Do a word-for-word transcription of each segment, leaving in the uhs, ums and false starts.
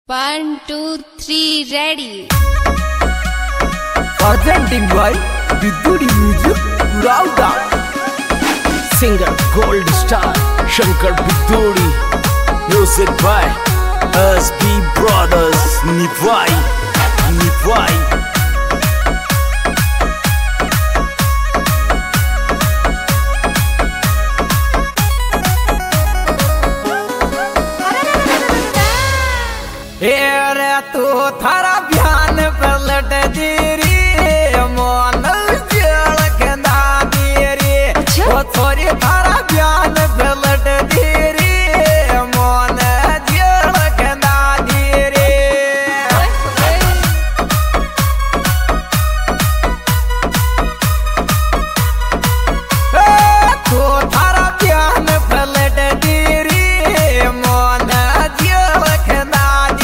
One, two, three, ready. Presenting by Biduri Music Rauda. Singer Gold Star Shankar Biduri. Music by S B Brothers. Nivai Nivai तू थारा ध्यान पलट दीरी मोन जलकंदा दीरी ओ थोड़ी थारा ध्यान पलट दीरी मोन जलकंदा दीरी तू थारा ध्यान पलट दीरी मोन जलकंदा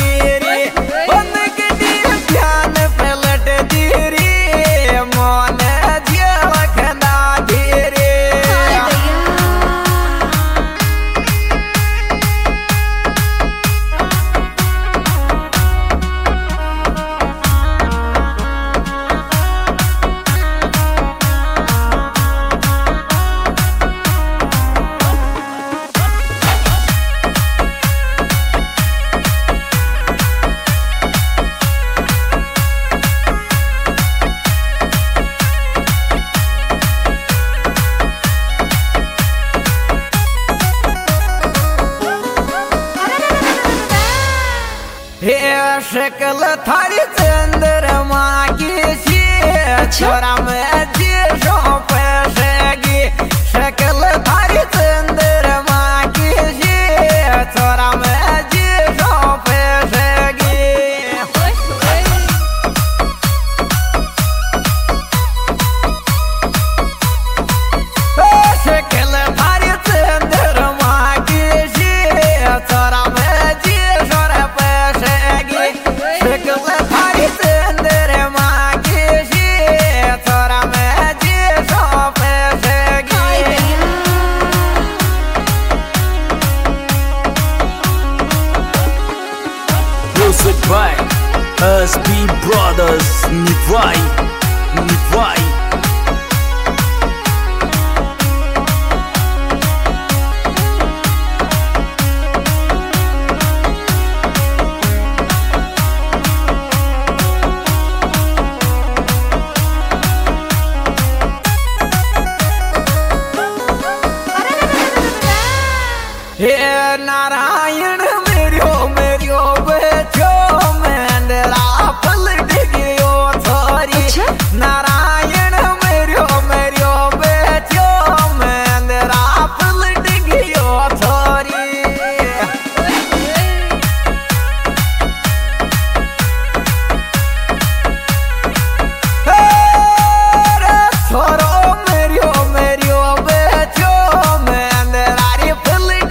शक्ल थारी चंद्रमा की सी छोरा में जीशो पैसेगी शक्ल थारी चंद्रमा की सी छोरा में जीशो पैसेगी शक्ल थारी चंद्रमा की सी छोरा में जीशो Music by S B Brothers. Nivai Nivai हे नारायण मेरियो मेरियो बेचो मेंदरा पलट गयो थोरी नारायण मेरियो मेरियो बेचो मेंदरा पलट गयो थोरी छोरो मेरियो मेरियो बेचो मेंदरा रे पलट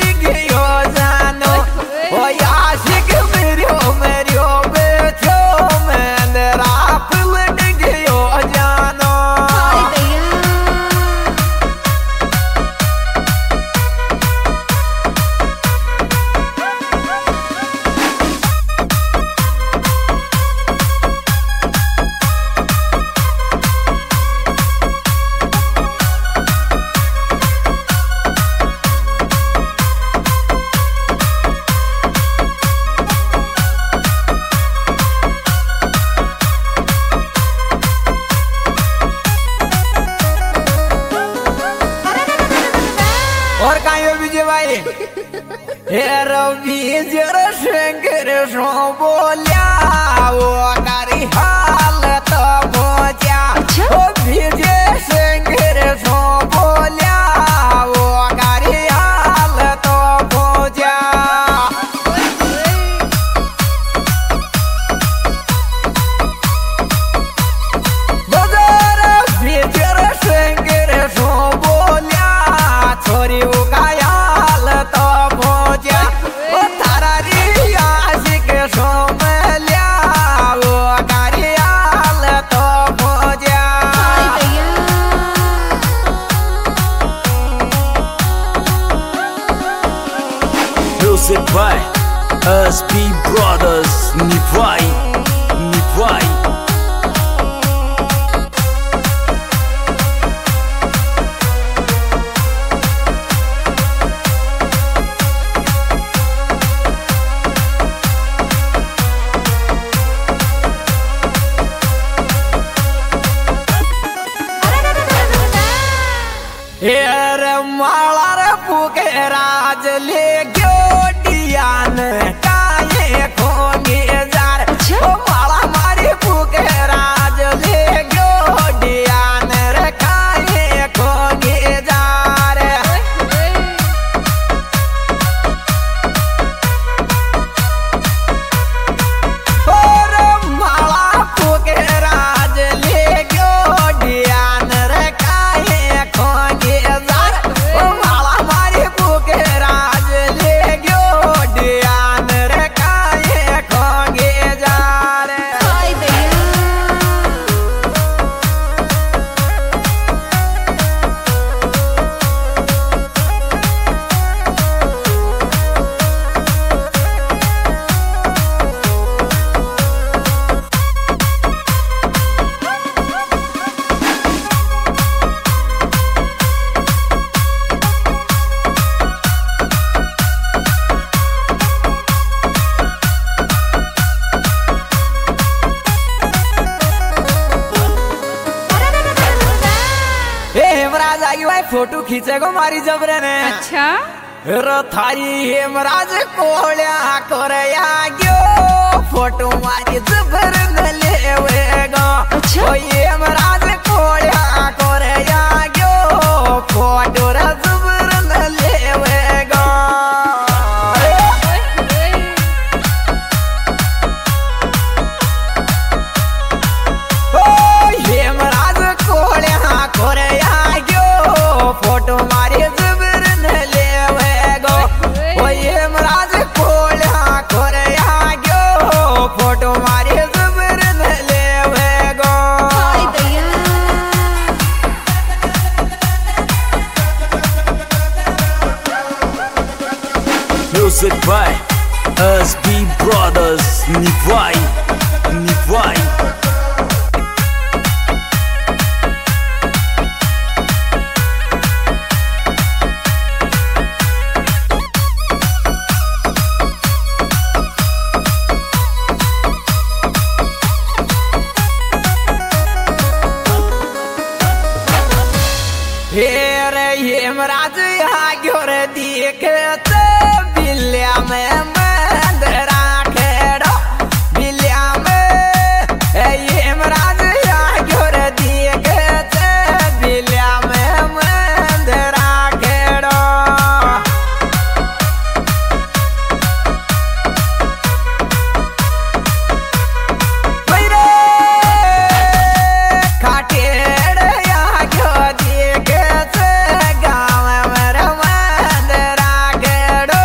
और कायो विजय भाई हे रवि जर शंकर सो बोलिया वो कारी हालत बोझा ओ विजय शंकर सो बोलिया वो कारी हालत बोझा बजार विजय शंकर सो बोलिया छोरी गायाल तो भोजा ओ थारा रिया सिक सो आज ले गयो डियान काये खोगे जार ओ माला मारी फूके राज ले गयो डियान रे काये खोगे जार और माला फूके राज ले गयो डियान रे काये खोगे जार ओ माला मारी फूके राज ले गयो डियान रे काये खोगे जार हाय दैया ए हेमराज आई भाई फोटो खींचेगो मारी जबरे ने अच्छा रो थारी हेमराज कोळ्या करया गयो फोटो मारी जबर न लेवेगो अच्छा। ओ हेमराज कोळ्या करया गयो फोटो रे जबर न लेवेगो ओ हेमराज कोळ्या करया गयो फोटो मारी जबर न लेवेगो ओ हेमराज कोळ्या करया गयो फोटो मारी जबर न लेवेगो हाय दैया Music by S B Brothers. Nivai, Nivai. हे रे हेमराज यहाँ गयो रे देखत बिल्लिया में मंदरा खेड़ो बिल्लिया में हे हेमराज यहाँ गयो रे देखत बिल्लिया में मंदरा खेड़ो भैरे खाटेड़ यहाँ गयो देखत गाँव में रे मंदरा खेड़ो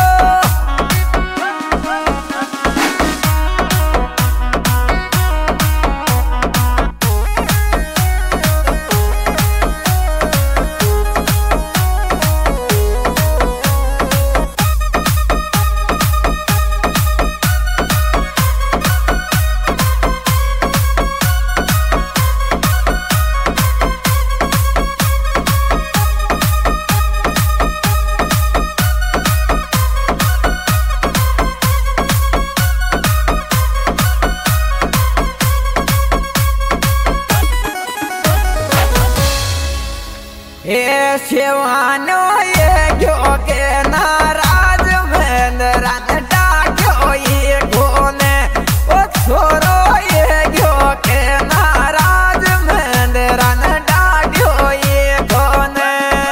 ए शिवानो ये गयो के नाराज मंदरा डाक्यो ये कोने ओ छोरो ये गयो के नाराज मंदरा डाक्यो ये कोने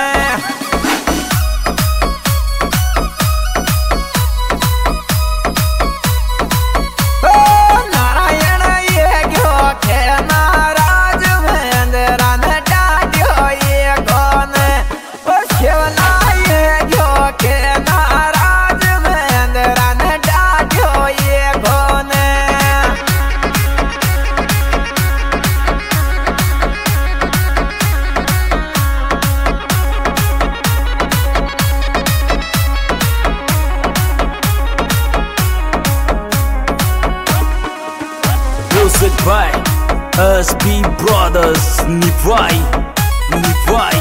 ओ नारायण ये गयो के नाराज मंदरा डाक्यो ये कोने ओ शिवना ये गयो के नाराज मंदरा डाक्यो ये कोने Music by S B Brothers. Nivai, Nivai.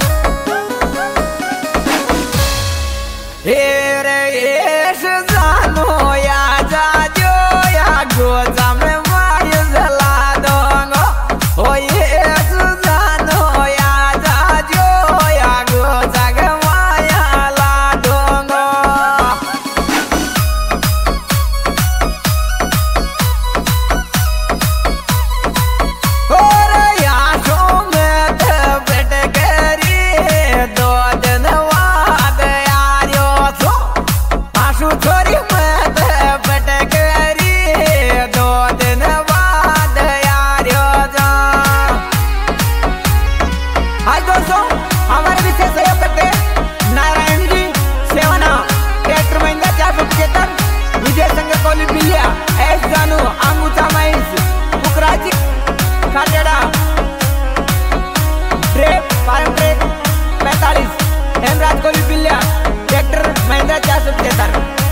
हे रे येश जानो या जाजो या गोजा में माय जला दोंगो ओ येश जानो या जाजो या गोजा के माया ला दोंगो फार्म ट्रैक पैंतालीस हेमराज कोली पिल्लिया ट्रैक्टर महिंद्रा चार सौ पचहत्तर।